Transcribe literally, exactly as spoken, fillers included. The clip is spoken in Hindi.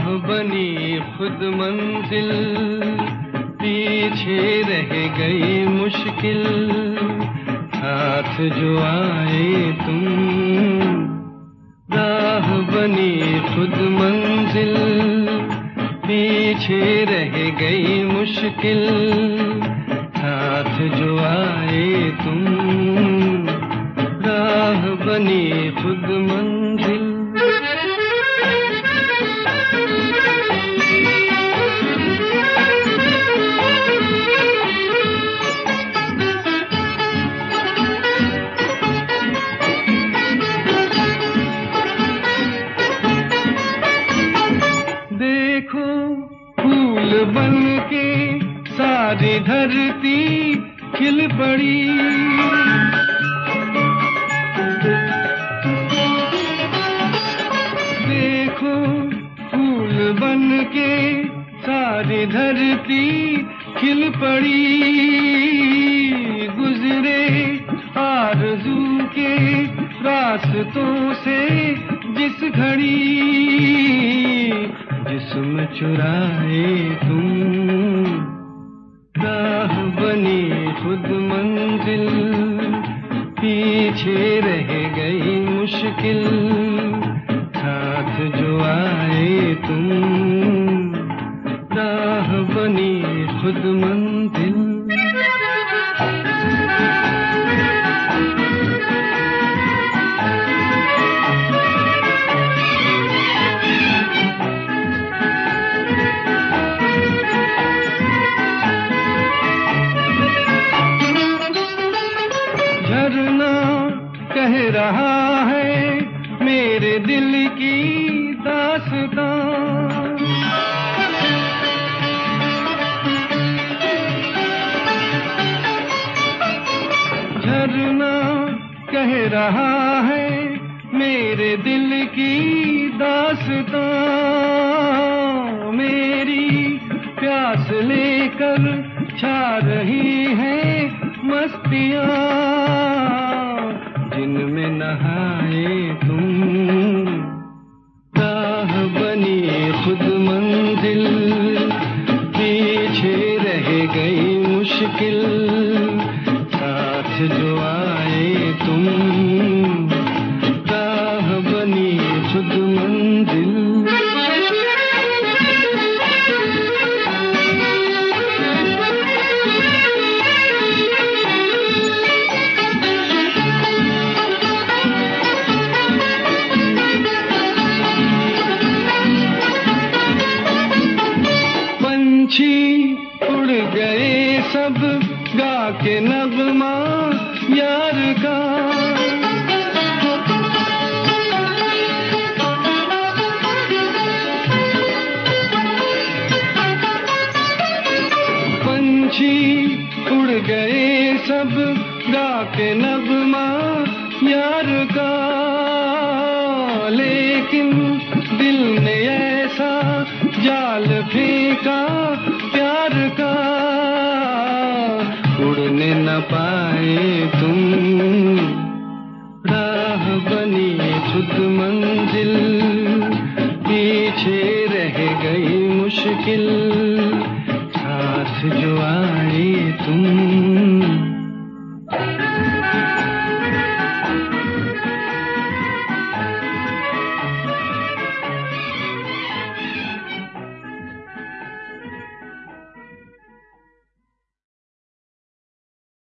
बनी खुद मंजिल, पीछे रह गई मुश्किल, साथ जो आए तुम। राह बनी खुद मंजिल, पीछे रह गई मुश्किल, साथ जो आए तुम। राह बनी खुद मंजिल। देखो फूल बन के सारी धरती खिल पड़ी, देखो फूल बन के सारी धरती खिल पड़ी। गुजरे आरज़ू के रास्तों से जिस घड़ी, जिस्म चुराए तुम। राह बनी खुद मंजिल, पीछे रह गई मुश्किल, साथ जो आए तुम। राह बनी खुद मंजिल। झरना कह रहा है मेरे दिल की दास्तां, झरना कह रहा है मेरे दिल की दास्तां। मेरी प्यास लेकर छा रही है मस्तियाँ, जिनमें नहाए तुम। राह बनी खुद मंजिल, पीछे रह गई मुश्किल, साथ जो आए तुम। राह बनी खुद मंजिल। उड़ गए सब गा के नगमा यार का, पंछी उड़ गए सब गा के नगमा यार का। लेकिन दिल ने ऐसा जाल फेंका प्यार का, उड़ने न पाए तुम। राह बनी खुद मंजिल, पीछे रह गई मुश्किल, साथ जो आए तुम।